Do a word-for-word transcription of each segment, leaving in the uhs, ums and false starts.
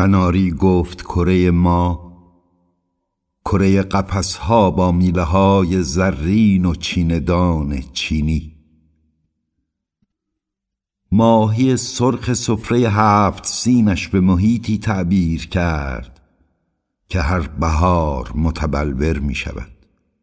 قناری گفت کره ما، کره قفس‌ها با میله‌های زرین و چیندان چینی. ماهی سرخ سفره هفت سینش به محیطی تعبیر کرد که هر بهار متبلور می شود.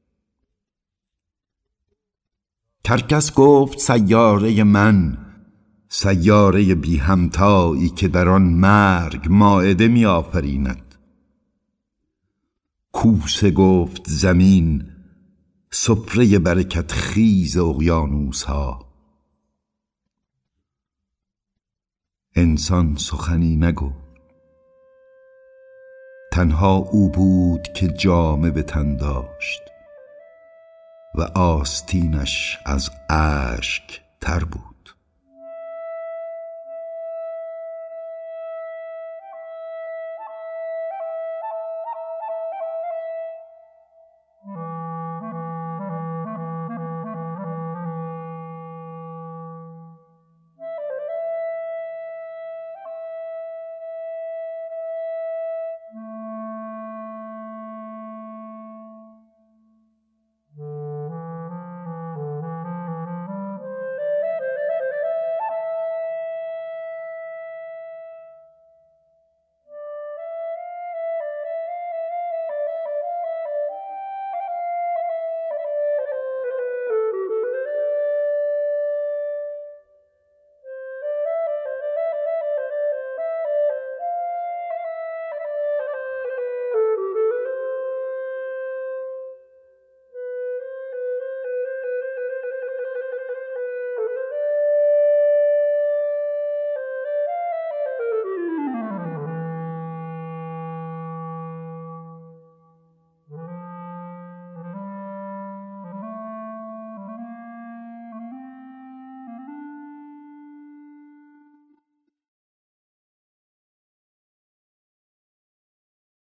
کرکس گفت سیاره من، سیاره بی همتایی که در آن مرگ مائده می آفریند. کوسه گفت زمین، سفره برکت خیز اقیانوس ها. انسان سخنی نگفت، تنها او بود که جامه به تن داشت و آستینش از اشک تر بود.